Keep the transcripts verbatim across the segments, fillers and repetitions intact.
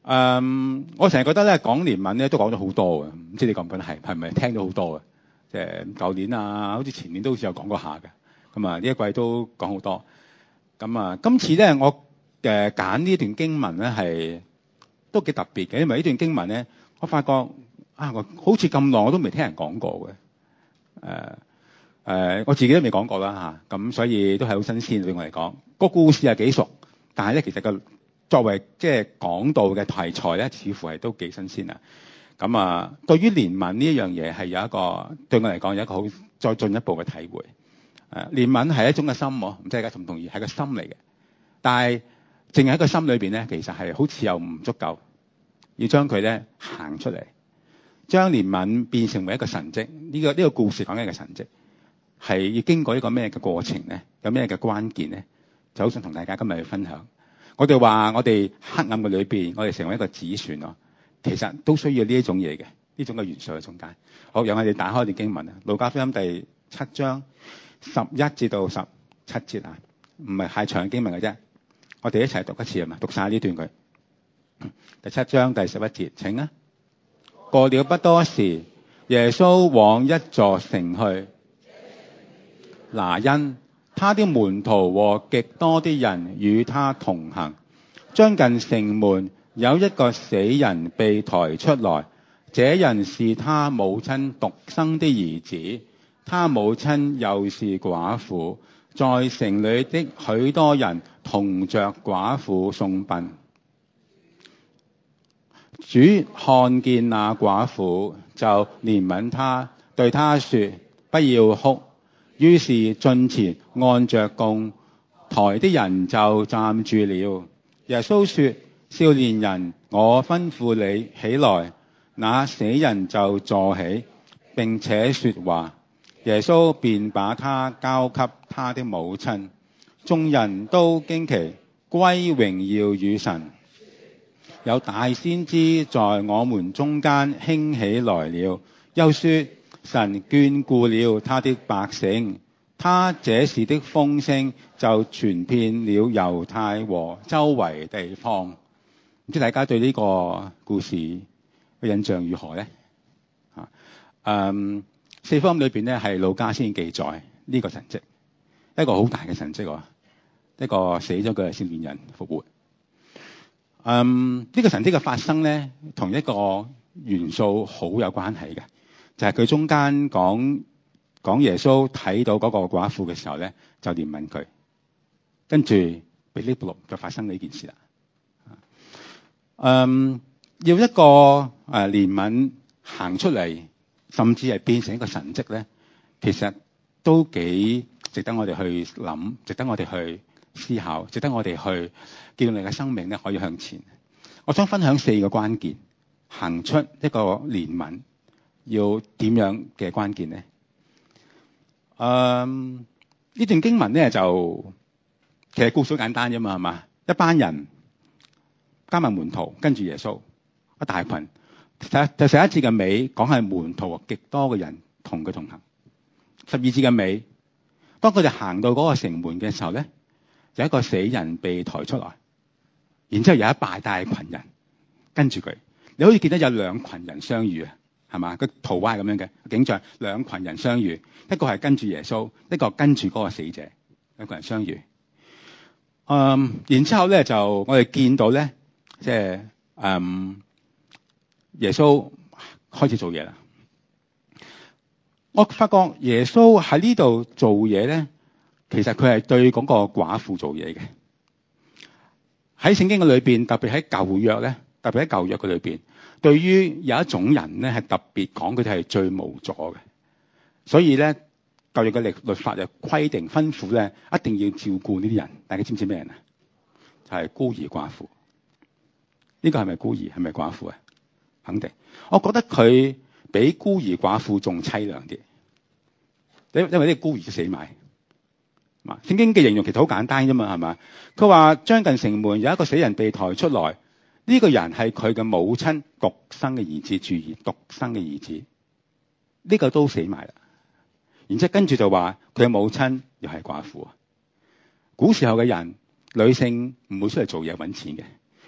嗯，我成日覺得咧講憐憫咧都講咗好多嘅，唔知你覺唔覺得係係咪聽到好多嘅？即係舊年啊，好似前年都好似有講過下嘅。咁啊，呢一季都講好多。咁啊，今次咧我誒揀呢段經文咧係都幾特別嘅，因為呢段經文咧，我發覺啊，我好似咁耐我都未聽人講過嘅。誒、呃、誒，我自己都未講過啦嚇，咁所以都係好新鮮對我嚟講。個故事係幾熟，但係咧其實個作為即係講道嘅題材咧，似乎係都幾新鮮啊。咁啊，對於憐憫呢一樣嘢係有一個對我嚟講有一個好再進一步嘅體會。誒，憐憫係一種嘅心，唔知大家同唔同意？係個心嚟嘅，但係淨係喺個心裏邊咧，其實係好似又唔足夠，要將佢咧行出嚟，將憐憫變成為一個神蹟。呢個呢個故事講緊嘅神蹟係要經過一個咩嘅過程咧？有咩嘅關鍵咧？就好想同大家今日去分享。我哋話我哋黑暗嘅裏邊，我哋成為一個子孫咯，其實都需要呢一種嘢嘅，呢種嘅元素喺中間。好，讓我哋打開段經文啊，《路加福音》第七章十一至到十七節啊，唔係太長嘅經文嘅啫。我哋一齊讀一次啊嘛，讀晒呢段佢。第七章第十一節，請啊。過了不多時，耶穌往一座城去，拿因他的門徒和極多的人與他同行。將近城門，有一個死人被抬出來，這人是他母親獨生的兒子，他母親又是寡婦，在城裏的許多人同着寡婦送殯。主看見那寡婦，就憐憫他，對他說：不要哭。於是進前按着供抬的人就站住了。耶穌說：少年人，我吩咐你起來。那死人就坐起，並且說話。耶穌便把他交給他的母親。眾人都驚奇，歸榮耀與神。有大先知在我們中間興起來了，又說：神眷顧了他的百姓。他這事的風聲就傳遍了猶太和周圍地方。唔知大家對呢個故事嘅印象如何呢？啊，嗯，四福音裏邊咧係路加先記載呢個神蹟，一個好大嘅神蹟喎，一個死咗嘅少年人復活。嗯，呢個神蹟嘅發生咧，同一個元素好有關係嘅，就係佢中間講講耶穌睇到嗰個寡婦嘅時候咧，就憐憫佢，跟住腓立比就發生呢件事啦。嗯，要一個誒憐憫行出嚟，甚至係變成一個神蹟咧，其實都幾值得我哋去諗，值得我哋去思考，值得我哋去見到你嘅生命咧可以向前。我想分享四個關鍵，行出一個憐憫要點樣嘅關鍵咧？嗯，呢段經文咧就其實故事好簡單啫嘛，係嘛？一班人加埋門徒跟住耶穌一大群。第十一節嘅尾講係門徒極多嘅人同佢同行。十二節嘅尾，當佢哋行到嗰個城門嘅時候咧，有一個死人被抬出來，然之後有一大大群人跟住佢。你好似見到有兩群人相遇啊，係嘛？個圖畫係咁樣嘅景象，兩群人相遇，一個係跟住耶穌，一個跟住嗰個死者，兩個人相遇。嗯，然之後咧就我哋見到咧，即係嗯耶穌開始做嘢啦。我發覺耶穌喺呢度做嘢咧，其實佢係對嗰個寡婦做嘢嘅。喺聖經嘅裏邊，特別喺舊約咧，特別喺舊約嘅裏邊，對於有一種人咧係特別講佢哋係最無助嘅。所以咧，舊約嘅律律法就規定吩咐咧，一定要照顧呢啲人。大家知唔知咩人啊？就係孤兒寡婦。呢個係咪孤兒？係咪寡婦啊？肯定。我覺得佢比孤兒寡婦仲淒涼啲，因因為呢個孤兒都死埋。嘛，聖經嘅形容其實好簡單啫嘛，係嘛？佢話將近城門有一個死人被抬出來，呢個人係佢嘅母親獨生嘅兒子，注意獨生嘅兒子，呢個都死埋啦。然之後跟住就話佢嘅母親又係寡婦。古時候嘅人，女性唔會出嚟做嘢揾錢嘅，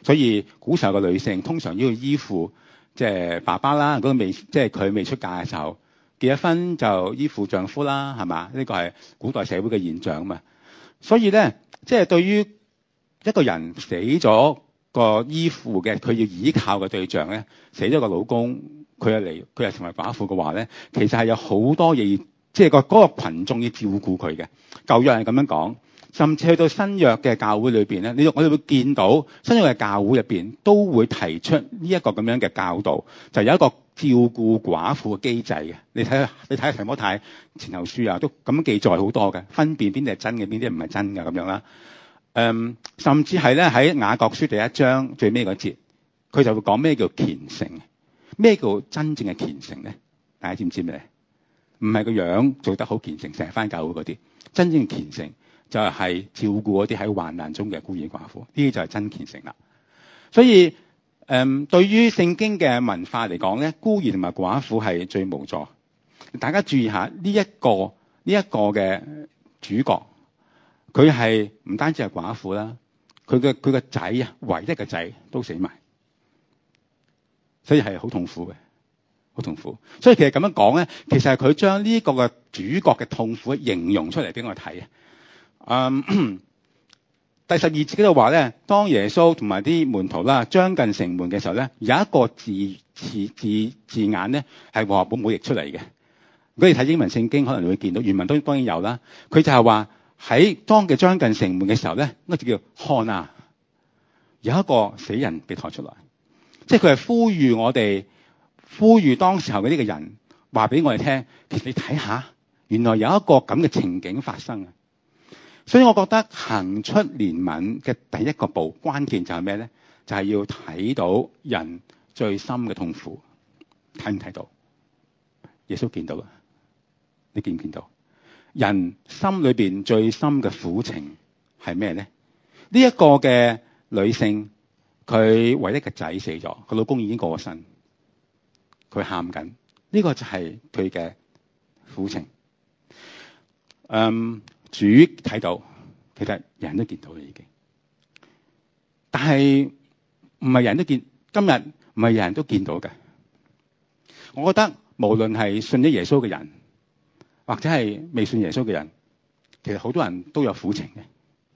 所以古時候嘅女性通常要依附即係爸爸啦，如果未即係佢未出嫁嘅時候，結咗婚就依附丈夫啦，係嘛？呢個係古代社會嘅現象啊嘛。所以咧，即係對於一個人死咗個依附嘅，佢要依靠嘅對象咧，死咗個老公，佢又嚟，佢又成為寡婦嘅話咧，其實係有好多嘢，即係個嗰個羣眾要照顧佢嘅。舊約係咁樣講，甚至去到新約嘅教會裏邊咧，你我哋會見到新約嘅教會入邊都會提出呢一個咁樣嘅教導，就有一個照顧寡婦嘅機制嘅。你睇下，你睇下提摩太前後書啊，都咁樣記載好多嘅，分辨邊啲係真嘅，邊啲唔係真嘅咁樣啦。誒、嗯，甚至係咧喺雅各書第一章最尾嗰節，佢就會講咩叫虔誠，咩叫真正嘅虔誠咧？大家知唔知咩？唔係個樣做得好虔誠，成日返教會嗰啲。真正嘅虔誠就係照顧嗰啲喺患難中嘅孤兒寡婦，呢啲就係真虔誠啦。所以誒、嗯，對於聖經嘅文化嚟講咧，孤兒同埋寡婦係最無助。大家注意下呢一個呢一個嘅主角。佢係唔單止係寡婦啦，佢嘅佢個仔啊，唯一嘅仔都死埋，所以係好痛苦嘅，好痛苦。所以其實咁樣講咧，其實係佢將呢個嘅主角嘅痛苦形容出嚟俾我睇啊。嗯，第十二節嗰度話咧，當耶穌同埋啲門徒啦將近城門嘅時候咧，有一個字字字字眼咧係話冇冇譯出嚟嘅。如果你睇英文聖經，可能你會見到原文都當然有啦。佢就係話。喺當嘅將近城門嘅時候咧，嗰就叫看啊，有一個死人被抬出來，即係佢係呼籲我哋，呼籲當時候嘅呢個人話俾我哋聽，其實你睇下，原來有一個咁嘅情景發生啊。所以我覺得行出憐憫嘅第一個步，關鍵就係咩咧？就係要睇到人最深嘅痛苦，睇唔睇到？耶穌見到啦，你見唔見到？人心裏邊最深嘅苦情係咩咧？呢一個嘅女性，佢唯一嘅仔死咗，佢老公已經過咗身，佢喊緊，呢個就係佢嘅苦情。嗯，主睇到，其實人都見到啦已經，但係唔係人人都見，今日唔係人人都見到嘅。我覺得無論係信咗耶穌嘅人，或者係未信耶穌嘅人，其實好多人都有苦情嘅。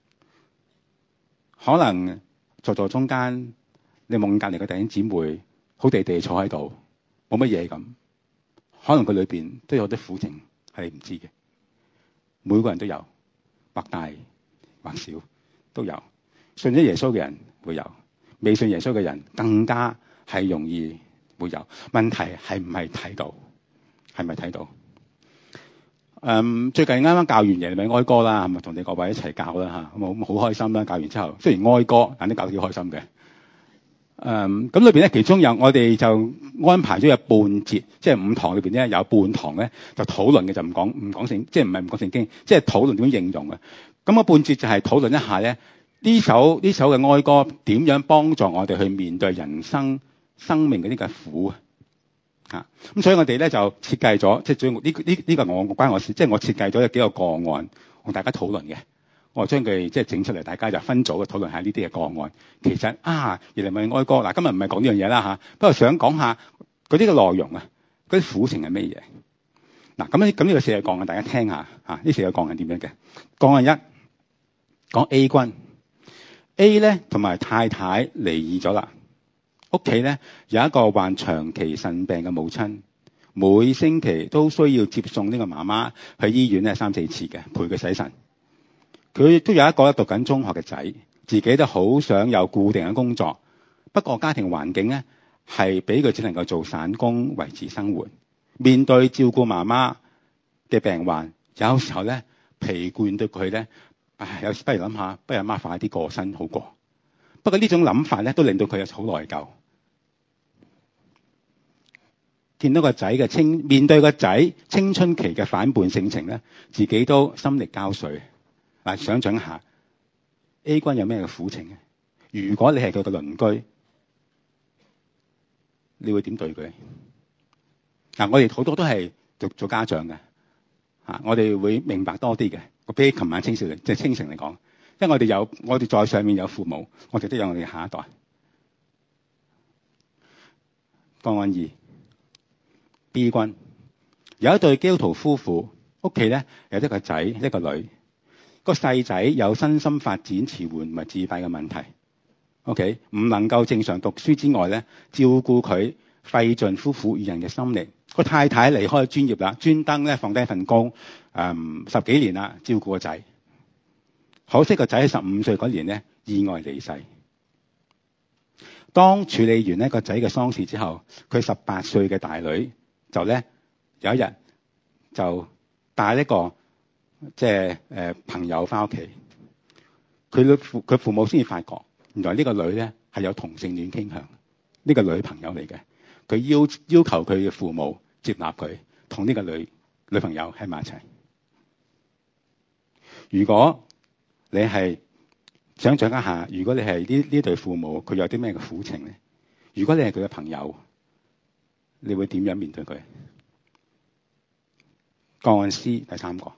可能在座中間，你望隔離嘅弟兄姊妹，好地地坐喺度，冇乜嘢咁。可能佢裏邊都有啲苦情係你唔知嘅。每個人都有，或大或小都有。信咗耶穌嘅人會有，未信耶穌嘅人更加係容易會有。問題係唔係睇到？係咪睇到？嗯，最近啱啱教完耶利米哀歌啦，係咪同你各位一齊教啦嚇？咁好開心啦！教完之後，雖然哀歌，但都教得幾開心嘅。嗯，咁裏邊咧，其中有我哋就安排咗有半節，即係五堂裏邊咧有半堂咧就討論嘅，就唔講唔講聖，即係唔係唔講聖經，即係討論點樣應用嘅。咁個半節就係討論一下咧呢首呢首嘅哀歌點樣幫助我哋去面對人生生命嗰啲嘅苦啊！啊，咁所以我哋咧就設計咗，即係最呢呢呢個我關我事，即係我設計咗有幾個個案同大家討論嘅。我將佢即係整出嚟，大家就分組嘅討論下呢啲嘅個案。其實啊，耶利米哀歌嗱，今日唔係講呢樣嘢啦嚇，不過想講下嗰啲嘅內容啊，嗰啲苦情係咩嘢？嗱，咁呢咁呢個四個個案，大家聽下嚇，呢四個個案係點樣嘅？個案一講 A 君 A 咧同埋太太離異咗啦。屋企咧有一個患長期腎病嘅母親，每星期都需要接送呢個媽媽去醫院咧三四次嘅，陪佢洗腎。佢亦都有一個讀緊中學嘅仔，自己都好想有固定嘅工作，不過家庭環境咧係俾佢只能夠做散工維持生活。面對照顧媽媽嘅病患，有時候咧疲倦到佢咧，唉，有時不如諗下，不如阿媽快啲過身好過。不過呢種諗法咧都令到佢有好內疚。見到個仔嘅青，面對個仔青春期嘅反叛性情咧，自己都心力交瘁。嗱，想象下 A 君有咩嘅苦情咧？如果你係佢嘅鄰居，你會點對佢？嗱，我哋好多都係做做家長嘅嚇，我哋會明白多啲嘅。我比起琴晚青少年即係清醒嚟講，因為我哋有我哋在上面有父母，我哋都有我哋下一代。 個案二 B 君，有一對基督徒夫婦，屋企咧有一個仔一個女。個細仔有身心發展遲緩同埋自閉嘅問題。OK， 唔能夠正常讀書之外咧，照顧佢費盡夫婦二人嘅心力。個太太離開專業啦，專登咧放低份工，誒、嗯、十幾年啦，照顧個仔。可惜個仔喺十五歲嗰年咧意外離世。當處理完呢個仔嘅喪事之後，佢十八歲嘅大女就咧有一日就帶一個即係誒朋友翻屋企。佢父佢父母先至發覺，原來呢個女咧係有同性戀傾向。呢個女朋友嚟嘅，佢要要求佢嘅父母接納佢同呢個女女朋友喺埋一齊。如果你係想象一下，如果你係呢呢對父母，佢有啲咩嘅苦情咧？如果你係佢嘅朋友，你會點樣面對佢？個案 C 第三個，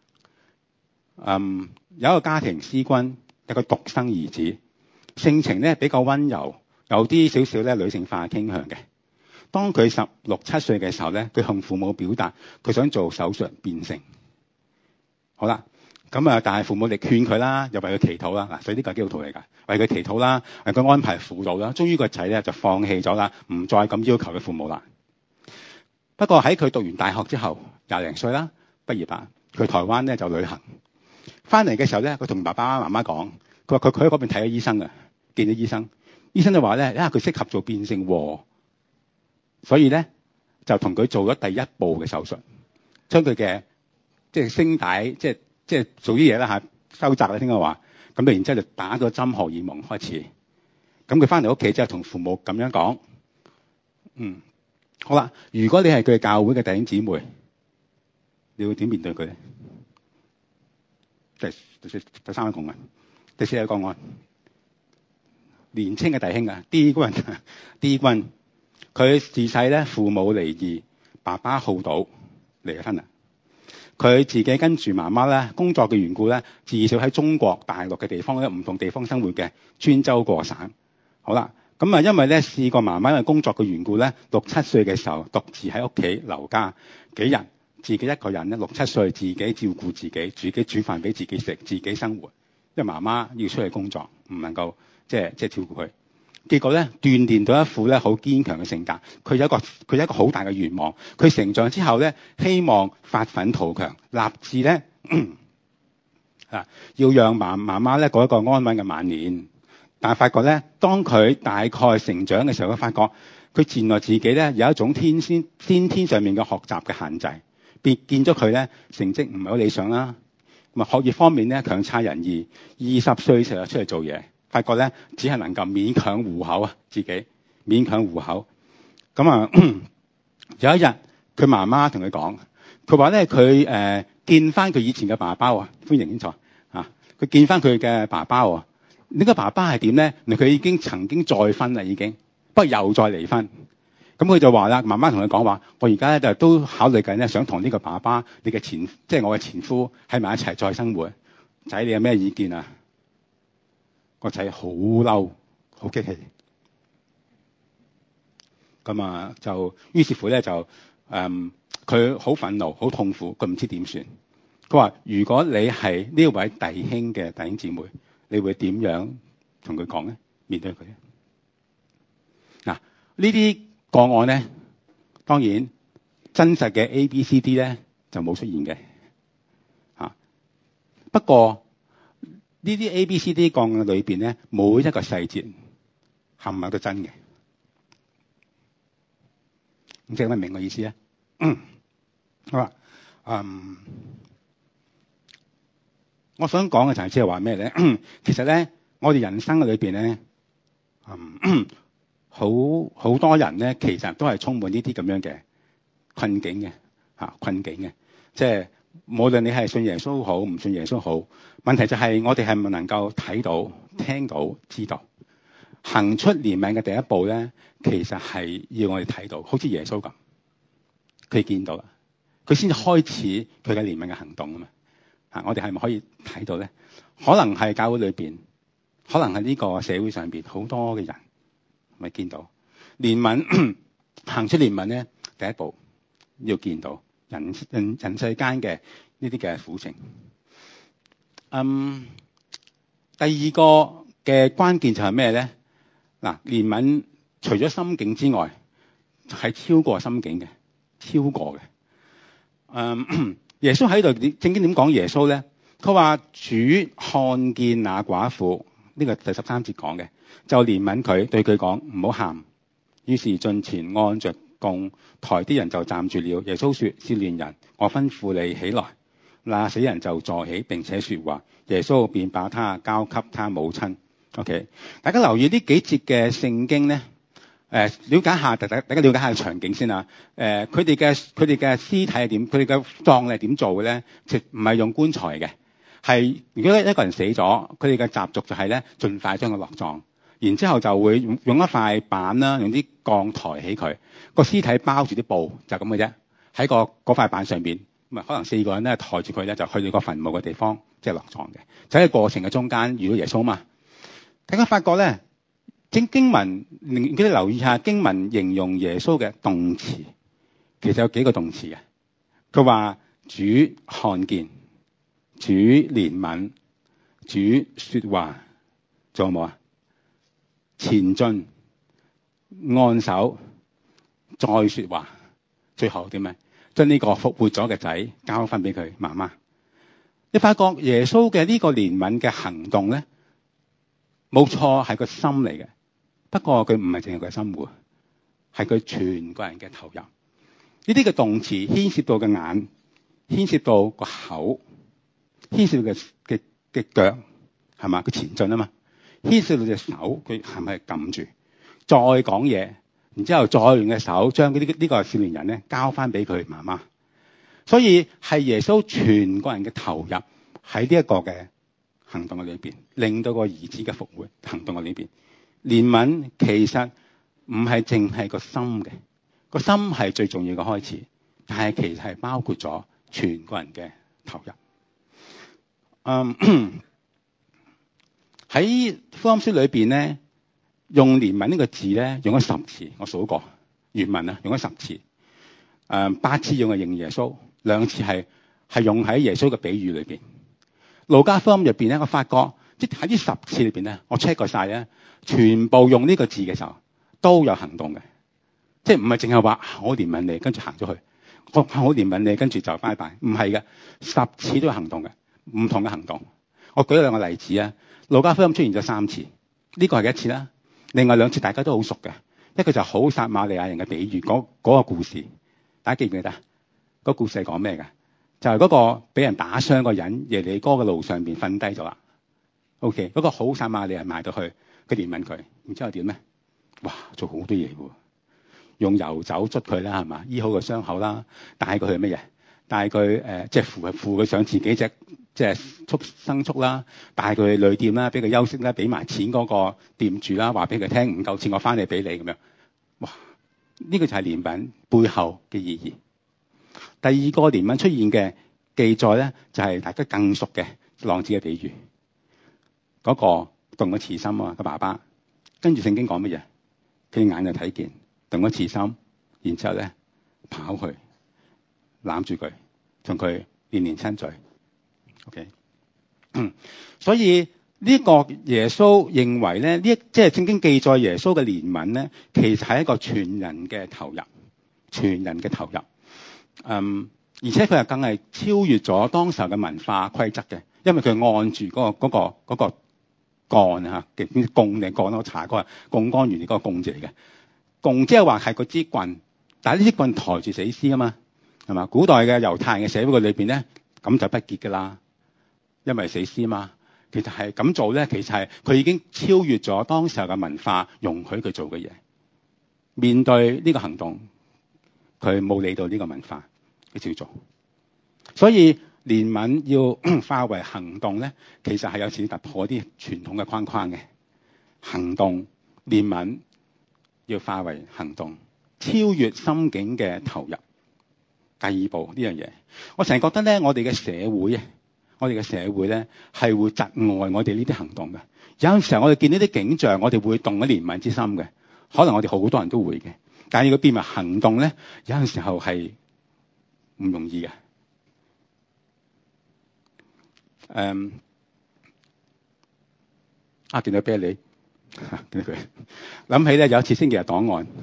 嗯，有一個家庭 C 君，有個獨生兒子，性情咧比較溫柔，有啲少少咧女性化傾向嘅。當佢十六七歲嘅時候咧，佢向父母表達佢想做手術變性。好啦。咁啊！但係父母力勸佢啦，又為佢祈禱啦。嗱，所以呢個係基督徒嚟㗎，為佢祈禱啦，為佢安排輔導啦。終於個仔咧就放棄咗啦，唔再咁要求佢父母啦。不過喺佢讀完大學之後，廿零歲啦，畢業啦，去台灣咧就旅行。翻嚟嘅時候咧，佢同爸爸媽媽講，佢話佢佢喺嗰邊睇咗醫生啊，見咗醫生，醫生就話咧，因為佢適合做變性喎，所以咧就同佢做咗第一步嘅手術，將佢嘅即係聲帶即係。即係做啲嘢啦嚇，收窄啦，聽佢話。咁然之後就打咗針荷爾蒙開始。咁佢翻嚟屋企之後同父母咁樣講，嗯，好啦。如果你係佢教會嘅弟兄姊妹，你會點面對佢咧？第第四第三個個案，第四個個案，年青嘅弟兄啊 ，D 君 D 君，佢自細咧父母離異，爸爸好賭，離咗婚啦。佢自己跟住媽媽咧，工作嘅緣故咧，至少喺中國大陸嘅地方咧，唔同地方生活嘅，穿州過省。好啦，咁啊，因為咧試過媽媽因為工作嘅緣故咧，六七歲嘅時候獨自喺屋企留家幾日，自己一個人咧，六七歲自己照顧自己，自己煮飯俾自己食，自己生活。因為媽媽要出去工作，唔能夠即係即係照顧佢。結果咧，鍛鍊到一副咧好堅強嘅性格。佢有一個佢有一個好大嘅願望。佢成長之後咧，希望發奮圖強，立志咧啊，要讓媽媽媽咧過一個安穩嘅晚年。但係發覺咧，當佢大概成長嘅時候，佢發覺佢原來自己咧有一種天先先天上面嘅學習嘅限制，變見咗佢咧成績唔係好理想啦。咁啊，學業方面咧強差人意。二十歲時就出嚟做嘢。發覺咧，只係能夠勉強糊口啊，自己勉強糊口。咁啊，有一日佢媽媽同佢講，佢話咧佢誒見翻佢以前嘅爸爸喎，歡迎清楚啊！佢見翻佢嘅爸爸喎，呢個爸爸係點咧？佢已經曾經再婚啦，已經，不過又再離婚。咁佢就話啦，媽媽同佢講話，我而家咧就都考慮緊咧，想同呢個爸爸，你嘅前即係我嘅前夫喺埋一齊再生活。仔，你有咩意見啊？個仔好嬲，好激氣，咁啊就於是乎咧就誒佢好憤怒、好痛苦，佢唔知點算。佢話：如果你係呢位弟兄嘅弟兄姊妹，你會點樣同佢講咧？面對佢咧？嗱，呢啲個案咧，當然真實嘅 A、B、C、D 咧就冇出現嘅嚇。不過，呢啲 A、B、C、D 個案裏邊咧，每一個細節冚唪唥都真嘅。咁即係咩明我意思咧？好啦，嗯，我想講嘅就係即係話咩咧？其實咧，我哋人生嘅裏邊咧，嗯，好好多人咧，其實都係充滿呢啲咁樣嘅困境嘅嚇，困境嘅，即係。無論你係信耶穌好，唔信耶穌好，問題就係我哋係咪能夠睇到、聽到、知道，行出憐憫嘅第一步咧？其實係要我哋睇到，好似耶穌咁，佢見到啦，佢先至開始佢嘅憐憫嘅行動啊嘛。啊，我哋係咪可以睇到咧？可能係教會裏邊，可能係呢個社會上邊好多嘅人咪見到憐憫。 行出憐憫咧，第一步要見到人人人世間嘅呢啲嘅苦情。嗯，第二個嘅關鍵就係咩咧？嗱，憐憫除咗心境之外，係超過心境嘅，超過嘅。嗯，耶穌喺度正經點講耶穌咧？佢話主看見那寡婦，呢個第十三節講嘅，就憐憫佢，對佢講唔好喊。於是進前按着供台啲人就站住了。耶穌說：少年人，我吩咐你起來。那死人就坐起並且說話。耶穌便把他交給他母親。OK， 大家留意呢幾節嘅聖經咧，誒、呃，了解下，大家大家了解下場景先啊。誒、呃，佢哋嘅佢哋嘅屍體係點？佢哋嘅葬禮係點做嘅咧？即唔係用棺材嘅，係如果一個人死咗，佢哋嘅習俗就係咧，盡快將佢落葬，然之後就會用用一塊板啦，用啲鋼抬起佢，個屍體包住啲布，就咁嘅啫。喺個嗰塊板上邊，咁啊可能四個人咧抬住佢咧，就去到個墳墓嘅地方，即係落葬嘅。就喺過程嘅中間遇到耶穌嘛。大家發覺咧，經經文，你哋留意下經文形容耶穌嘅動詞，其實有幾個動詞嘅。佢話主看見、主憐憫、主說話，仲有冇啊？前進、按手、再說話，最後點咩？將呢個復活咗嘅仔交翻俾佢媽媽。你發覺耶穌嘅呢個憐憫嘅行動咧，冇錯係個心嚟嘅，不過佢唔係淨係個心喎，係佢全個人嘅投入。呢啲嘅動詞牽涉到嘅眼，牽涉到個口，牽涉到嘅嘅嘅腳，係嘛？佢前進啊嘛，牽涉到隻手，佢係咪撳住？再講嘢，然之後再用嘅手將呢啲呢個少年人咧交翻俾佢媽媽。所以係耶穌全個人嘅投入喺呢一個嘅行動嘅裏邊，令到個兒子嘅復活行動嘅裏邊。憐憫其實唔係淨係個心嘅，個心係最重要嘅開始，但係其實係包括咗全個人嘅投入。嗯，喺福音書裏邊咧，用憐憫呢個字咧，用咗十次，我數過原文啊，用咗十次。誒，八次用嚟形容耶穌，兩次係係用喺耶穌嘅比喻裏邊。路加福音入邊咧，我發覺即喺呢十次裏邊咧，我 check 過晒咧，全部用呢個字嘅時候都有行動嘅，即係唔係淨係話我憐憫你，跟住行咗去，我我憐憫你，跟住就拜拜，唔係嘅，十次都有行動嘅，唔同嘅行動。我舉兩個例子啊，路加福音出現咗三次，呢個係一次啦，另外兩次大家都好熟嘅，一個就係好撒瑪利亞人嘅比喻，嗰嗰個故事。大家記唔記得？個故事係講咩嘅？就係嗰個俾人打傷個人，耶利哥嘅路上邊瞓低咗啦。OK，嗰個好撒瑪利亞人埋到去，佢憐憫佢，然之後點咧？哇，做好多嘢喎！用油酒捽佢啦，係嘛？醫好個傷口啦，帶佢去乜嘢？帶佢誒，即係扶佢扶佢上自己隻即係畜牲畜啦，帶佢去旅店啦，俾佢休息啦，俾埋錢嗰個店主啦，話俾佢聽唔夠錢，我翻嚟俾你咁樣。哇！呢個就係憐憫背後嘅意義。第二個憐憫出現嘅記載咧，就係大家更熟嘅浪子嘅比喻。嗰個動咗慈心啊，個爸爸跟住聖經講乜嘢？佢眼就睇見動咗慈心，然之後咧跑去攬住佢，同佢連連親嘴。OK， 所以呢個耶穌認為咧，呢即係聖經記載耶穌嘅憐憫咧，其實係一個全人嘅投入，全人嘅投入。嗯，而且佢係更係超越咗當時候嘅文化規則嘅，因為佢按住嗰、嗰個嗰、嗰個嗰、嗰個槓嚇嘅槓定槓我查過，槓桿原理嗰個槓字嚟嘅。槓即係話係嗰支棍，但係呢支棍抬住死屍啊嘛，係嘛？古代嘅猶太人嘅社會裏邊咧，咁就不潔㗎啦，因為死屍啊嘛。其實係咁做咧，其實係佢已經超越咗當時候嘅文化容許佢做嘅嘢。面對呢個行動，佢冇理到呢個文化，佢照做。所以憐憫要化為行動咧，其實係有時突破啲傳統嘅框框嘅。行動憐憫要化為行動，超越心境嘅投入。第二步呢樣嘢，我成日覺得咧，我哋嘅社會啊，我哋嘅社會咧係會窒礙我哋呢啲行動嘅。有陣時候我哋見呢啲景象，我哋會動咗憐憫之心嘅，可能我哋好多人都會嘅。 但係要變為行動咧，有陣時候係唔容易嘅。誒、嗯，啊，見到啤梨，見到佢諗起咧，有一次星期日檔案，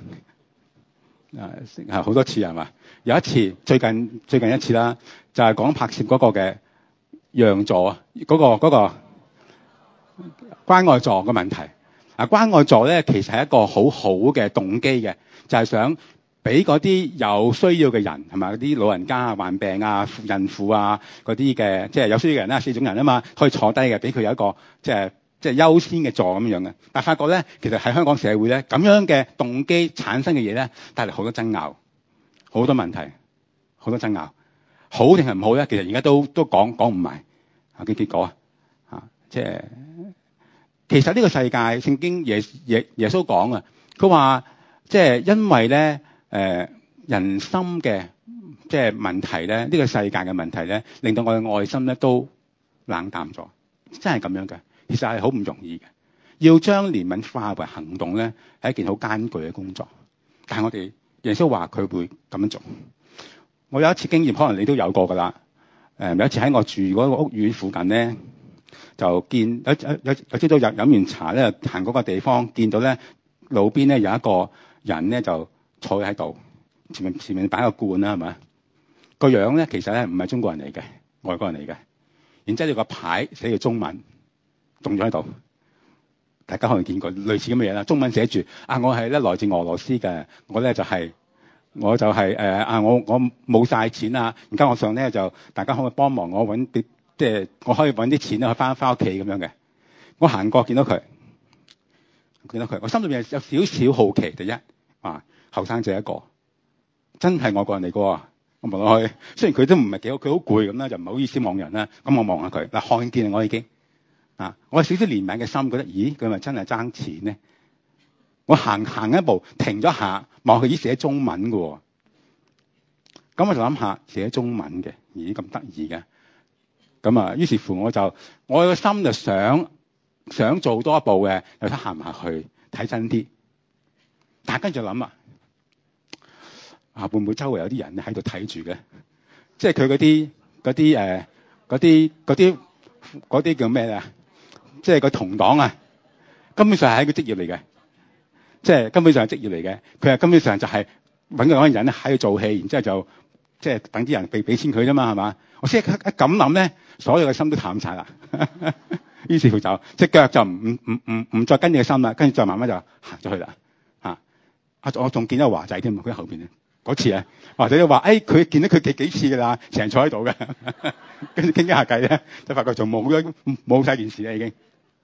啊，好多次係嘛？有一次最近最近一次啦，就係、是、講拍攝嗰個嘅讓座啊，嗰、那個嗰、那個關愛座嘅問題。啊，關愛座咧其實係一個好好嘅動機嘅，就係、是、想俾嗰啲有需要嘅人係咪？嗰啲老人家啊、患病啊、孕婦啊嗰啲嘅，即係有需要嘅人啦，四種人啊嘛，可以坐低嘅，俾佢有一個即係即係優先嘅座咁樣嘅。但係發覺咧，其實喺香港社會咧，咁樣嘅動機產生嘅嘢咧，帶嚟好多爭拗，好多問題，好多爭拗，好定係唔好咧？其實而家都都講講唔埋啊嘅結果啊，啊，即係。其實呢個世界，聖經耶耶耶穌講啊，佢話即係因為咧，誒、呃、人心嘅即係問題咧，呢、這個世界嘅問題咧，令到我嘅愛心咧都冷淡咗，真係咁樣嘅。其實係好唔容易嘅，要將憐憫化為行動咧，係一件好艱巨嘅工作。但係我哋耶穌話佢會咁樣做。我有一次經驗，可能你都有過㗎啦。誒、呃、有一次喺我住嗰個屋苑附近咧。就見有有有有朝早飲飲完茶咧，行嗰個地方，見到咧路邊咧有一個人咧就坐喺度，前面前面擺個罐啦，係咪？個樣咧其實咧唔係中國人嚟嘅，外國人嚟嘅。然之後有個牌寫住中文，棟咗喺度。大家可能見過類似咁嘅嘢啦。中文寫住啊，我係咧來自俄羅斯嘅，我咧就係、是、我就係、是、誒、呃、啊，我我冇晒錢啊，而家我想咧就大家可唔可以幫忙我揾啲？即係我可以揾啲錢咧，去翻翻屋企咁樣嘅。我行過見到佢，見到佢，我心裏面有少少好奇。第一，啊，後生仔一個，真係外國人嚟㗎。我望落去，雖然佢都唔係幾好，佢好攰咁啦，就唔好意思望人啦。咁我望下佢，嗱，看見我已經啊，我有少少憐憫嘅心，覺得咦，佢咪真係爭錢咧？我行行一步，停咗下，望佢已寫中文㗎。咁我就諗下寫中文嘅，咦咁得意嘅。咁啊，於是乎我就我個心就想想做多一步嘅，又睇行埋去睇真啲。但係跟住諗啊，啊會唔會周圍有啲人喺度睇住嘅？即係佢嗰啲嗰啲誒嗰啲嗰啲嗰啲叫咩咧？即係個同黨啊，根本上係一個職業嚟嘅，即係根本上係職業嚟嘅。佢係根本上就係揾嗰個人喺度做戲，然之後就即係等啲人俾俾錢佢啫嘛，係嘛？我先一一咁諗咧，所有嘅心都淡晒啦。於是乎就隻腳就唔唔唔唔再跟住個心啦，跟住再慢慢就行咗去啦。嚇！啊，我仲見到華仔添，佢喺後邊咧。嗰次啊，華仔都話：誒，佢見到佢幾幾次㗎啦，成日坐喺度嘅。跟住傾傾下偈咧，就發覺就冇咗冇曬件事啦已經。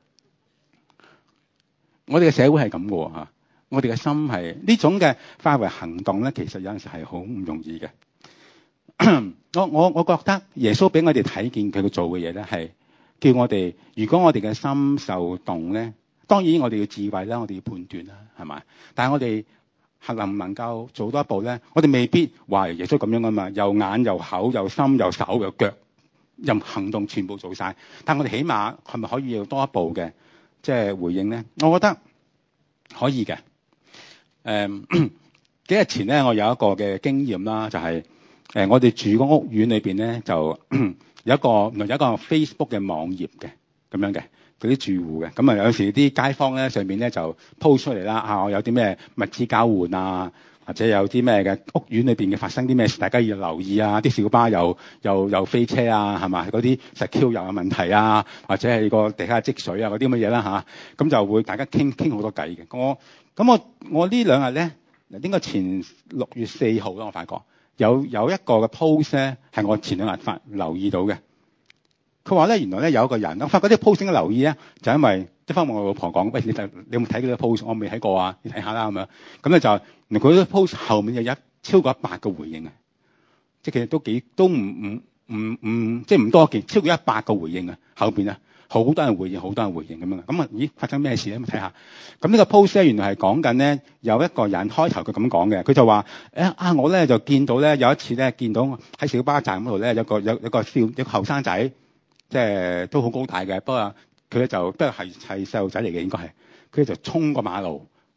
我哋嘅社會係咁嘅喎嚇，我哋嘅心係呢種嘅化為行動咧，其實有陣時係好唔容易嘅。我我我覺得耶穌俾我哋睇見佢做嘅嘢咧，係叫我哋，如果我哋嘅心受動咧，當然我哋要智慧啦，我哋要判斷啦，係咪？但係我哋係能唔能夠做多一步咧？我哋未必話耶穌咁樣噶嘛，又眼又口又心又手又腳，任行動全部做晒。但係我哋起碼係咪可以有多一步嘅，即係回應咧？我覺得可以嘅。誒、嗯，幾日前咧，我有一個嘅經驗啦，就係、是。誒，我哋住個屋苑裏邊咧，就有一個原來有一個 Facebook 嘅網頁嘅咁樣嘅嗰啲住戶嘅。咁啊，有時啲街坊咧上面咧就 po 出嚟啦。啊，我有啲咩物資交換啊，或者有啲咩嘅屋苑裏邊嘅發生啲咩事，大家要留意啊。啲小巴又又又飛車啊，係嘛？嗰啲石 Q 又有問題啊，或者係個地下積水啊嗰啲咁嘅嘢啦嚇。咁就會大家傾傾好多偈嘅。我咁我我呢兩日咧，應該前六月四號啦，我發覺。有有一個嘅 post 咧，係我前兩日發留意到嘅。佢話咧，原來咧有一個人，我發覺啲 post 嘅留意咧，就因為一方面我老婆講，喂，你睇你有冇睇嗰啲 post？我未睇過啊，你睇下啦咁樣。咁咧就原來佢啲 post 後面有一超過一百個回應啊，即係其實都幾都唔唔唔唔即係唔多件，超過一百個回應啊，後邊啊好多人回應，好多人回應咁樣。咁啊，咦發生咩事咧？咁睇下。咁呢個 post 咧，原來係講緊咧有一個人開頭佢咁講嘅，佢就話誒啊，我咧就見到咧有一次咧見到喺小巴站嗰度咧有個有有個少有個後生仔，即係都好高大嘅，不過佢咧就不過係係細路仔嚟嘅應該係，佢就衝過馬路，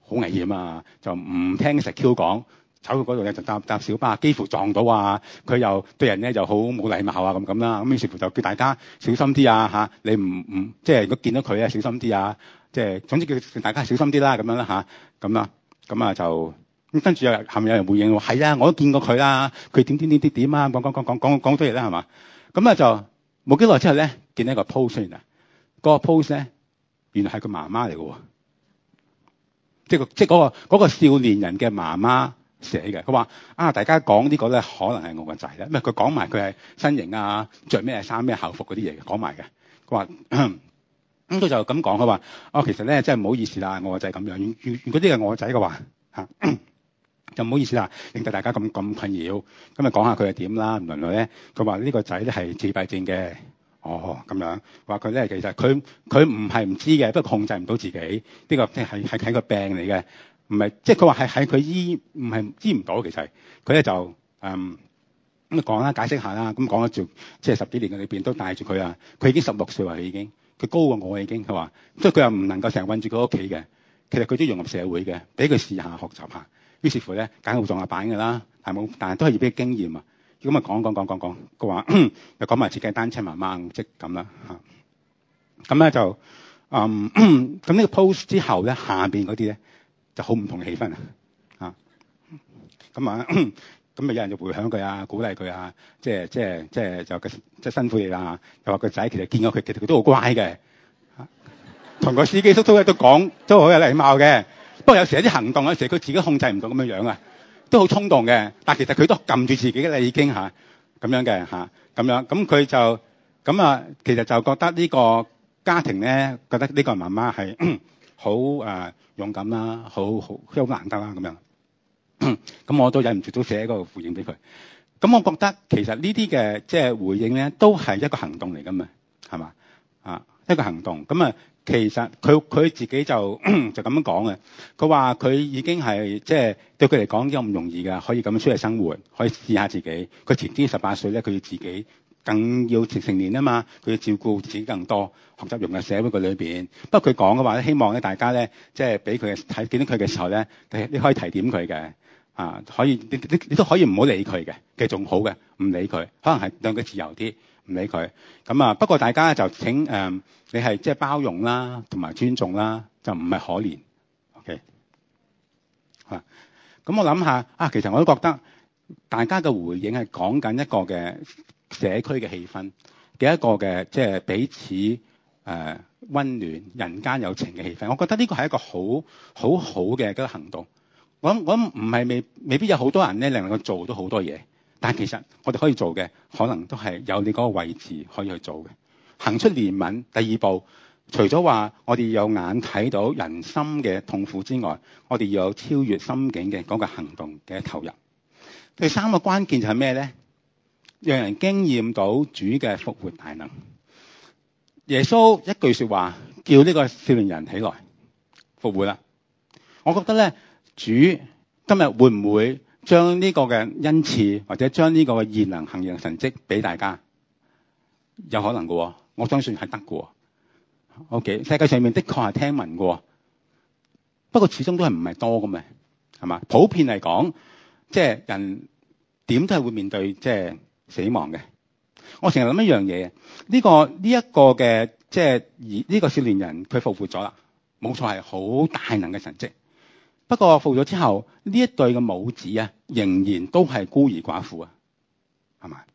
好危險啊，就唔聽石 Q 講，走到嗰度咧就搭搭小巴，幾乎撞到啊！佢又對人咧就好冇禮貌啊咁咁啦，咁於是乎就叫大家小心啲啊嚇，你唔唔即係如果見到佢咧小心啲啊，即係總之叫大家小心啲啦咁樣啦嚇，咁啦，咁啊就咁跟住又後面有人回應話係啊，我都見過佢啦，佢點點點點點啊，講講講講講講多嘢啦係嘛，咁啊就冇幾耐之後咧見到一個 post 出現啊，嗰個 post 咧原來係佢媽媽嚟嘅喎。即係個即係嗰個嗰個少年人嘅媽媽寫嘅，佢話啊，大家講呢個咧可能係我個仔咧，因為佢講埋佢係身形啊，着咩衫咩校服嗰啲嘢嘅，講埋嘅。佢話咁佢就咁講，佢話哦，其實咧真係唔好意思啦，我個仔咁樣。如如如果呢個係我個仔嘅話嚇，就唔好意思啦，令到大家咁咁困擾。咁啊講下佢係點啦？原來咧，佢話呢個仔咧係自閉症嘅。哦，咁樣話佢咧，其實佢佢唔係唔知嘅，不過控制唔到自己。呢、這個即係係係個病嚟嘅，唔係即係佢話係喺佢醫唔係醫唔到。其實佢咧就嗯咁講啦，解釋下啦。咁講咗住即係十幾年嘅裏邊都帶住佢啊。佢已經十六歲啦，佢已經佢高過我已經。佢話，所以佢又唔能夠成日韞住佢屋企嘅。其實佢都融入社會嘅，俾佢試下學習下。於是乎咧，梗係會撞下板㗎啦，係冇，但係都係要俾佢經驗啊。咁啊講講講講講，佢話又講埋自己單親媽媽即咁啦嚇。咁咧就嗯咁呢個 post 之後咧，下邊嗰啲咧就好唔同嘅氣氛啊。咁啊咁啊有人就回響佢啊，鼓勵佢啊，即係即係即係就即係辛苦你啦。又話個仔其實見過佢，其實佢都好乖嘅。同個司機叔叔咧都講都好有禮貌嘅。不過有時有啲行動有時佢自己控制唔到咁樣樣啊。都好衝動嘅，但其實佢都撳住自己嘅啦，已經嚇咁樣嘅嚇咁樣。咁佢就咁啊，其實就覺得呢個家庭咧，覺得呢個媽媽係好誒勇敢啦，好好好難得啦咁樣。咁我都忍唔住都寫一個回應俾佢。咁我覺得其實呢啲嘅即係回應咧，都係一個行動嚟㗎嘛，係嘛啊一個行動。咁啊，其實佢佢自己就就咁樣講嘅。佢話佢已經係即係對佢嚟講又唔容易㗎，可以咁樣出嚟生活，可以試下自己。佢遲啲十八歲咧，佢要自己更要成成年啊嘛，佢要照顧自己更多，學習融入社會嘅裏邊。不過佢講嘅話咧，希望咧大家咧即係俾佢睇見到佢嘅時候咧，你你可以提點佢嘅。啊，可以你你你都可以唔好理佢嘅，其實仲好嘅，唔理佢，可能係讓佢自由啲，唔理佢。咁啊，不過大家就請誒、嗯，你係即係包容啦，同埋尊重啦，就唔係可憐。OK，啊，咁我諗下啊，其實我都覺得大家嘅回應係講緊一個嘅社區嘅氣氛嘅一個嘅即係彼此誒溫暖、人間有情嘅氣氛。我覺得呢個係一個好好好嘅一個行動。我諗我諗唔係未未必有好多人咧能夠做到好多嘢，但係其實我哋可以做嘅，可能都係有你嗰個位置可以去做嘅。行出憐憫，第二步，除咗話我哋有眼睇到人心嘅痛苦之外，我哋要有超越心境嘅嗰個行動嘅投入。第三個關鍵就係咩咧？讓人經驗到主嘅復活大能。耶穌一句說話叫呢個少年人起來復活啦。我覺得咧。主今日會唔會將呢個嘅恩賜或者將呢個嘅異能行形神蹟俾大家？有可能嘅喎，我相信係得嘅喎。OK，世界上面的確係聽聞嘅喎，不過始終都係唔係多嘅嘛，係嘛？普遍嚟講，即係人點都係會面對即係死亡嘅。我成日諗一樣嘢，呢個呢一個嘅即係而呢個少年人佢復活咗啦，冇錯係好大能嘅神蹟。不過復咗之後，呢一對嘅母子啊，仍然都係孤兒寡婦啊，係嘛？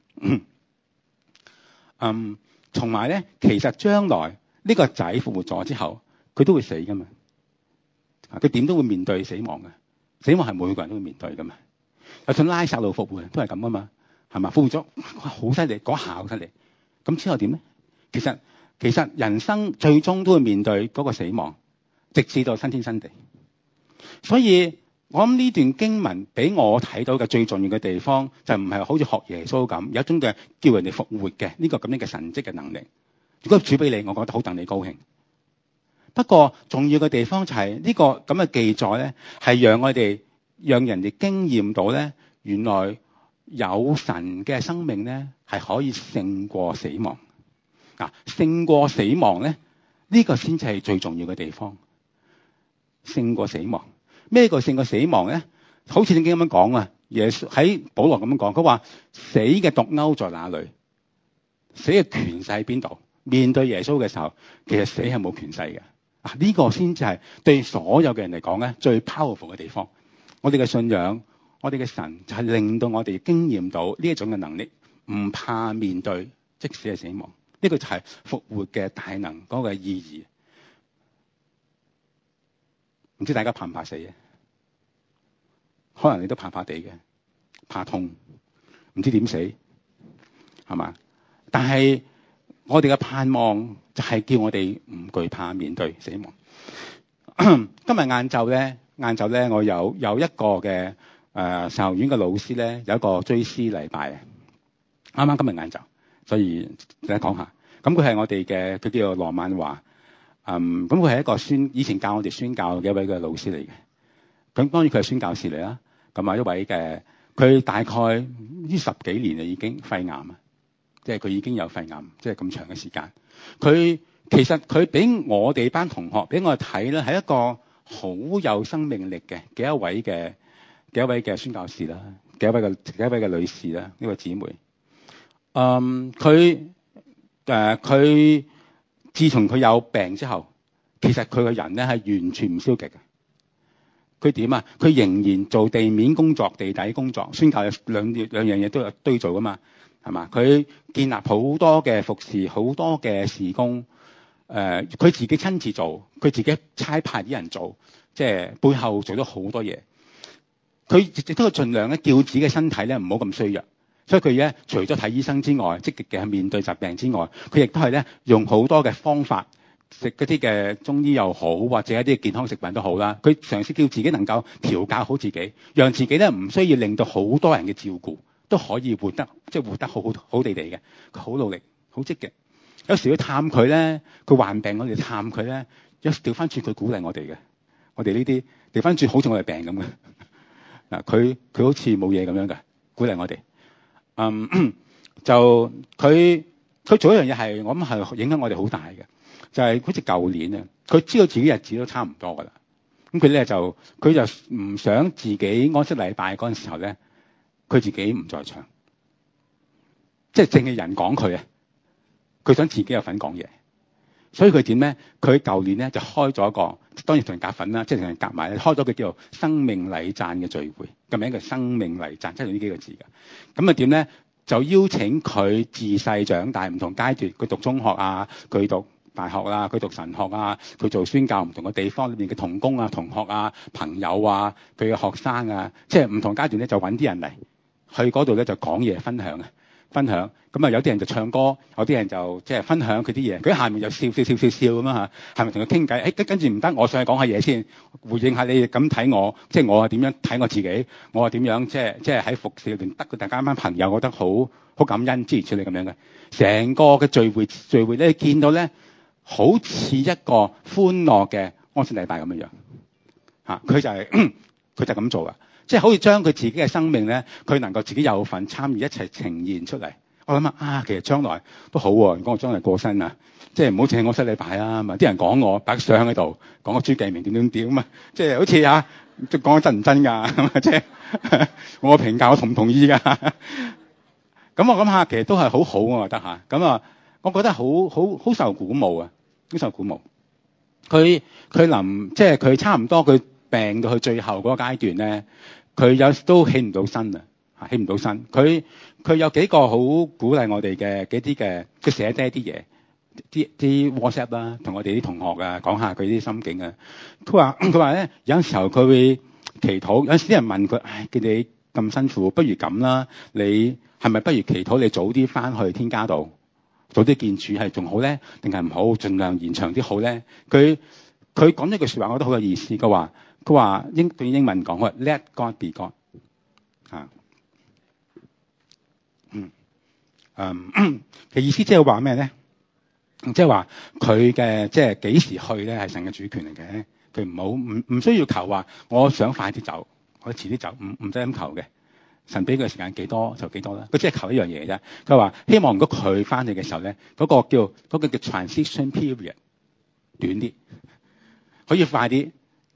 嗯，同埋咧，其實將來呢個仔復活咗之後，佢都會死噶嘛。佢點都會面對死亡嘅，死亡係每個人都會面對噶嘛。就算拉撒路復活都係咁啊嘛，係嘛？復活咗，哇，好犀利，嗰下好犀利。咁之後點咧？其實其實人生最終都會面對嗰個死亡，直至到新天新地。所以我諗呢段經文俾我睇到嘅最重要嘅地方，就唔係好似學耶穌咁有一種嘅叫人哋復活嘅呢個咁樣嘅神蹟嘅能力。如果主俾你，我覺得好戥你高興。不過重要嘅地方就係呢個咁嘅記載咧，係讓我哋讓人哋經驗到咧，原來有神嘅生命咧係可以勝過死亡。嗱，勝過死亡咧，呢個先至係最重要嘅地方。勝過死亡。 咩個勝過死亡咧？好似聖經咁樣講啊，耶穌喺保羅咁樣講，佢話死嘅毒鈎在哪裏？死嘅權勢喺邊度？面對耶穌嘅時候，其實死係冇權勢嘅。啊，呢個先至係對所有嘅人嚟講咧最 powerful 嘅地方。我哋嘅信仰，我哋嘅神就係令到我哋經驗到呢一種嘅能力，唔怕面對即使係死亡。呢個就係復活嘅大能嗰個意義。唔知大家怕唔怕死嘅？可能你都怕怕地嘅，怕痛，唔知點死，係嘛？但係我哋嘅盼望就係叫我哋唔懼怕面對死亡。今日晏晝咧，晏晝咧，我有有一個嘅誒神學院嘅老師咧，有一個追思禮拜啊。啱啱今日晏晝，所以大家講下。咁佢係我哋嘅，佢叫做羅曼華。嗯，咁佢係一個宣以前教我哋宣教嘅一位嘅老師嚟嘅。咁當然佢係宣教士嚟啦。咁啊一位嘅，佢大概呢十幾年啊已經肺癌啊，即係佢已經有肺癌，即係咁長嘅時間。佢其實佢俾我哋班同學俾我哋睇咧，係一個好有生命力嘅幾一位嘅幾一位嘅宣教士啦，幾一位嘅幾一位嘅女士啦，呢個姊妹。嗯，佢誒佢自從佢有病之後，其實佢個人咧係完全唔消極嘅。佢點啊？佢仍然做地面工作、地底工作，宣教兩兩樣嘢都有堆做噶嘛，係嘛？佢建立好多嘅服侍，好多嘅事工。誒、呃，佢自己親自做，佢自己差派啲人做，即係背後做咗好多嘢。佢亦都盡量咧叫自己嘅身體咧唔好咁衰弱，所以佢咧除咗睇醫生之外，積極嘅面對疾病之外，佢亦都係咧用好多嘅方法。食嗰啲嘅中醫又好，或者一啲健康食品都好啦。佢嘗試叫自己能夠調教好自己，讓自己咧唔需要令到好多人嘅照顧，都可以活得即係活得好好好地地嘅。佢好努力，好積極。有時去探佢咧，佢患病我哋探佢咧，有時調翻轉佢鼓勵我哋嘅。我哋呢啲調翻轉好似我哋病咁嘅嗱，佢佢好似冇嘢咁樣嘅鼓勵我哋。嗯，就佢佢做一樣嘢係我諗係影響我哋好大嘅。就係好似舊年啊，佢知道自己日子都差唔多噶啦，咁佢咧就佢就唔想自己安息禮拜嗰陣時候咧，佢自己唔在場，即係淨係人講佢啊，佢想自己有份講嘢，所以佢點咧？佢舊年咧就開咗一個，當然同人夾份啦，即係同人夾埋，開咗個叫做生命禮讚嘅聚會，個名叫生命禮讚，即係用呢幾個字㗎。咁啊點咧？就邀請佢自細長大唔同階段，佢讀中學啊，佢讀大學啦，佢讀神學啊，佢做宣教唔同嘅地方裏面嘅同工啊、同學啊、朋友啊，佢嘅學生啊，即係唔同階段咧就揾啲人嚟去嗰度咧就講嘢分享啊，分享咁啊有啲人就唱歌，有啲人就即係分享佢啲嘢，佢喺下面就笑笑笑笑笑咁啊嚇，係咪同佢傾偈？誒跟跟住唔得，我上去講下嘢先，回應下你咁睇我，即係我係點樣睇我自己，我係點樣即係即係喺服侍裏邊得到大家班朋友，我覺得好好感恩，諸如此類咁樣嘅，成個嘅聚會聚會咧，你見到咧。好似一個歡樂嘅安息禮拜咁樣樣嚇，佢就係、是、佢就咁做啊！即係好似將佢自己嘅生命咧，佢能夠自己有份參與一齊呈現出嚟。我諗啊，啊其實將來都好喎、啊。如果我將來過身啊，即係唔好淨係安息禮拜啊嘛！啲人講我擺相喺度，講個朱繼明點點點啊，即係好似啊，即講真唔真㗎？即係我評價我同唔同意㗎？咁我諗下，其實都係好好我覺得嚇。咁啊。我覺得好好好受鼓舞啊！好受鼓舞。佢佢臨即係佢差唔多佢病到去最後嗰個階段咧，佢有都起唔到身啊！嚇，起唔到身。佢佢有幾個好鼓勵我哋嘅幾啲嘅，佢寫低啲嘢，啲啲 WhatsApp 啦，同我哋啲同學啊講下佢啲心境啊。佢話佢話咧，有陣時候佢會祈禱，有陣時啲人問佢，唉，佢哋咁辛苦，不如咁啦，你係咪不如祈禱你早啲翻去天家度？早啲見主係仲好咧，定係唔好？盡量延長啲好咧。佢佢講咗句説話，我覺得好有意思。佢話佢話英對英文講，佢話 Let God be God 啊，嗯嗯嘅意思即係話咩咧？即係話佢嘅即係幾時去咧係神嘅主權嚟嘅。佢唔好唔唔需要求話我想快啲走，我遲啲走，唔唔使咁求嘅。神俾佢嘅時間幾多就幾多啦，佢只係求一樣嘢啫。佢話希望如果佢翻嚟嘅時候咧，嗰、嗰個叫嗰、嗰個叫 transition period 短啲，可以快啲，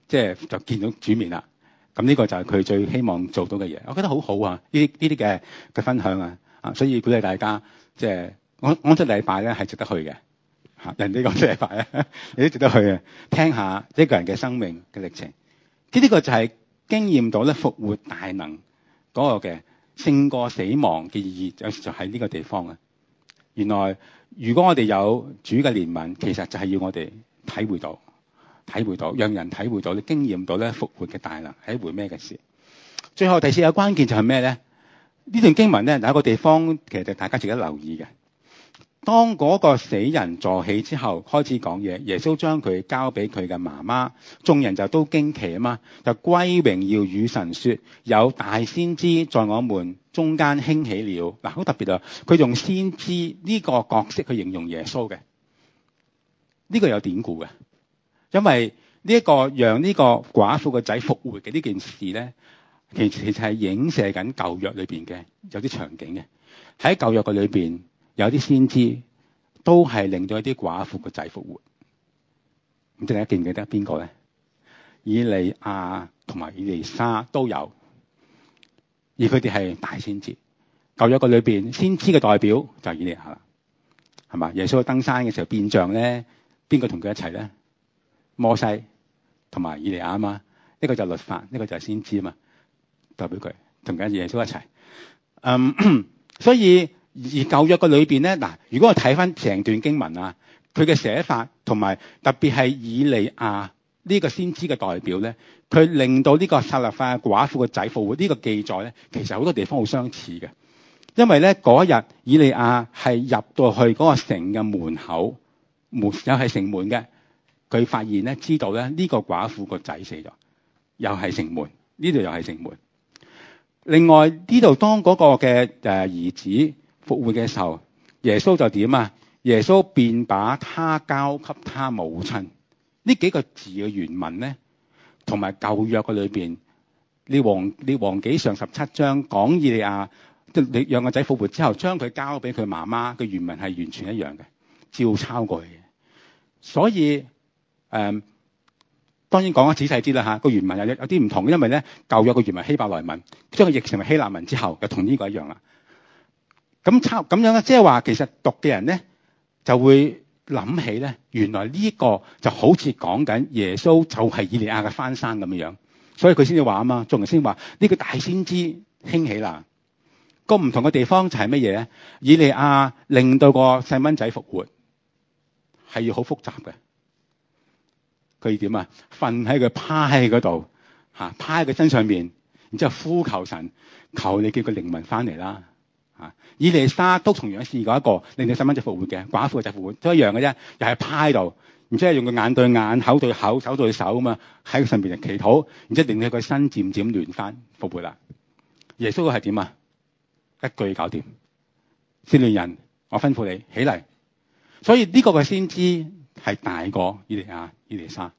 即係就見到主面啦。咁呢個就係佢最希望做到嘅嘢，我覺得好好啊！呢啲呢啲嘅嘅分享啊，啊，所以鼓勵大家，即係安安息禮拜咧係值得去嘅嚇。人哋講安息禮拜咧，你都值得去嘅，聽下一個人嘅生命嘅歷程。呢呢個就係經驗到咧復活大能嗰個嘅勝過死亡嘅意義，有時就喺呢個地方啊。原來如果我哋有主嘅憐憫，其實就係要我哋體會到。體會到，讓人體會到，你經驗到咧復活嘅大能係一回咩嘅事。最後第四個關鍵就係咩咧？呢段經文咧有一個地方其實大家值得留意嘅。當嗰個死人坐起之後，開始講嘢，耶穌將佢交俾佢嘅媽媽，眾人就都驚奇啊嘛，就歸榮耀與神說：有大先知在我們中間興起了。嗱，好特別啊！佢用先知呢個角色去形容耶穌嘅，呢個有典故嘅。因為呢一個讓呢個寡婦個仔復活嘅呢件事咧，其實其實係影射緊舊約裏邊嘅有啲場景嘅。喺舊約嘅裏邊有啲先知都係令到一啲寡婦個仔復活。咁大家記唔記得邊個咧？以利亞同埋以利沙都有，而佢哋係大先知。舊約嘅裏邊先知嘅代表就係以利亞啦，係嘛？耶穌登山嘅時候變像咧，邊個同佢一齊咧？摩西同埋以利亞啊嘛，呢個就係律法，呢個就係先知啊嘛，代表佢同緊耶穌一齊。嗯，所以而舊約嘅裏邊咧，嗱，如果我睇翻成段經文啊，佢嘅寫法同埋特別係以利亞呢個先知嘅代表咧，佢令到呢個撒勒法寡婦嘅仔復活呢個記載咧，其實好多地方好相似嘅。因為咧嗰日以利亞係入到去嗰個城嘅門口，門又係城門嘅。佢發現咧，知道咧呢個寡婦個仔死咗，又係城門，呢度又係城門。另外呢度當嗰個嘅誒兒子復活嘅時候，耶穌就點啊？耶穌便把他交給他母親。呢幾個字嘅原文咧，同埋舊約嘅裏邊，列王列王紀上十七章講以利亞，你讓個仔復活之後，將佢交俾佢媽媽嘅原文係完全一樣嘅，照抄過去嘅。所以誒、嗯，當然講得仔細啲啦嚇，個原文有有啲唔同，因為咧舊約個原文希伯來文，將佢譯成為希臘文之後，就同呢個一樣啦。咁抄咁樣咧，即係話其實讀嘅人咧就會諗起咧，原來呢個就好似講緊耶穌就係以利亞嘅翻生咁樣樣，所以佢先至話啊嘛，眾人先話呢個大先知興起啦。個唔同嘅地方就係乜嘢咧？以利亞令到個細蚊仔復活係要好複雜嘅。佢點啊？瞓喺佢趴喺嗰度嚇，趴喺佢身上面，然之後呼求神，求你叫佢靈魂翻嚟啦嚇。以利沙都同樣試過一個令到細蚊仔復活嘅寡婦嘅仔復活，都一樣嘅啫，又係趴喺度，然之後用個眼對眼、口對口、手對手咁啊，喺佢上邊嚟祈禱，然之後令到佢身漸漸暖翻復活啦。耶穌係點啊？一句搞掂，少年人，我吩咐你起嚟。所以呢個嘅先知係大過以利亞、以利沙。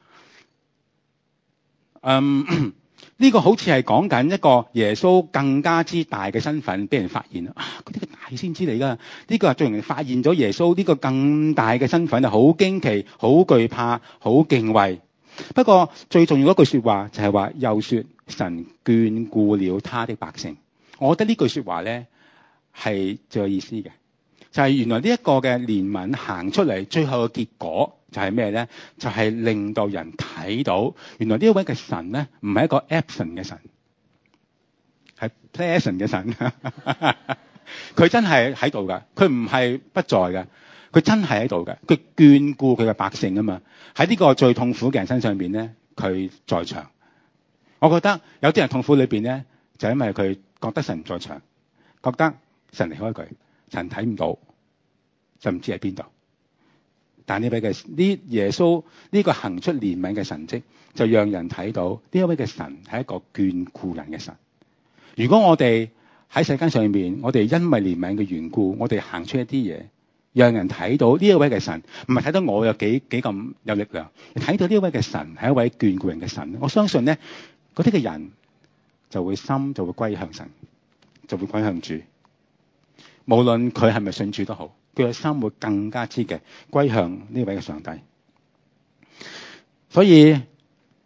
嗯，呢、這個好似係講緊一個耶穌更加之大嘅身份俾人發現啊！佢呢個大先知嚟㗎，呢、這個係最容易發現咗耶穌呢個更大嘅身份啊！好驚奇、好懼怕、好敬畏。不過最重要嗰句説話就係話，又說神眷顧了他的百姓。我覺得呢句説話咧係最有意思嘅。就係原來呢一個嘅憐憫行出嚟，最後嘅結果就係咩咧？就係、是、令到人睇到，原來呢一位嘅神咧，唔係一個 absent 嘅神，係 present 嘅神。佢真係喺度㗎，佢唔係不在㗎，佢真係喺度㗎。佢眷顧佢嘅百姓啊嘛。喺呢個最痛苦嘅人身上邊咧，佢在場。我覺得有啲人痛苦裏邊咧，就因為佢覺得神唔在場，覺得神離開佢。神睇唔到，就唔知喺邊度。但呢位嘅呢耶穌呢個行出憐憫嘅神蹟，就讓人睇到呢一位嘅神係一個眷顧人嘅神。如果我哋喺世間上面，我哋因為憐憫嘅緣故，我哋行出一啲嘢，讓人睇到呢一位嘅神，唔係睇到我有幾幾咁有力量，睇到呢一位嘅神係一位眷顧人嘅神。我相信咧，嗰啲嘅人就會心就會歸向神，就會歸向主。無論佢係咪信主都好，佢嘅心會更加之嘅歸向呢位嘅上帝。所以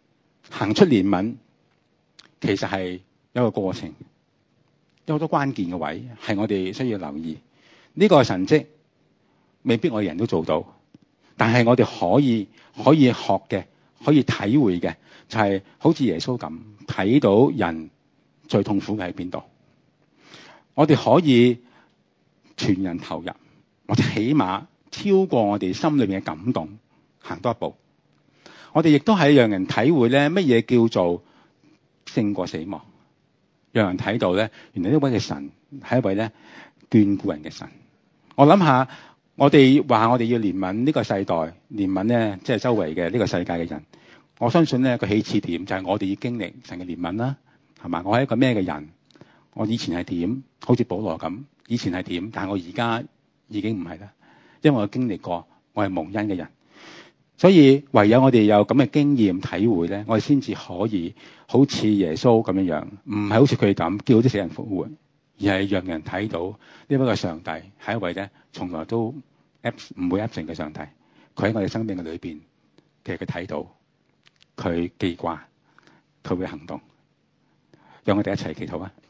行出憐憫，其實係一個過程，有好多關鍵嘅位係我哋需要留意。呢個神蹟未必我哋人都做到，但係我哋可以可以學嘅，可以體會嘅，就係好似耶穌咁，睇到人最痛苦嘅喺邊度。我哋可以全人投入，或者起碼超過我哋心裏面嘅感動，行多一步。我哋亦都係讓人體會咧，乜嘢叫做勝過死亡，讓人睇到咧，原來呢位嘅神係一位咧眷顧人嘅神。我諗下，我哋話我哋要憐憫呢個世代，憐憫咧即係周圍嘅呢個世界嘅人。我相信咧個起始點就係我哋要經歷神嘅憐憫啦，係嘛？我係一個咩嘅人？我以前係點？好似保羅咁，以前係點？但係我而家已經唔係啦，因為我經歷過，我係蒙恩嘅人。所以唯有我哋有咁嘅經驗體會咧，我哋先至可以好似耶穌咁樣樣，唔係好似佢哋咁叫啲死人復活，而係讓人睇到呢位嘅上帝係一位咧從來都唔會 absent 嘅上帝。佢喺我哋生命嘅裏邊，其實佢睇到，佢記掛，佢會行動。讓我哋一齊祈禱啊！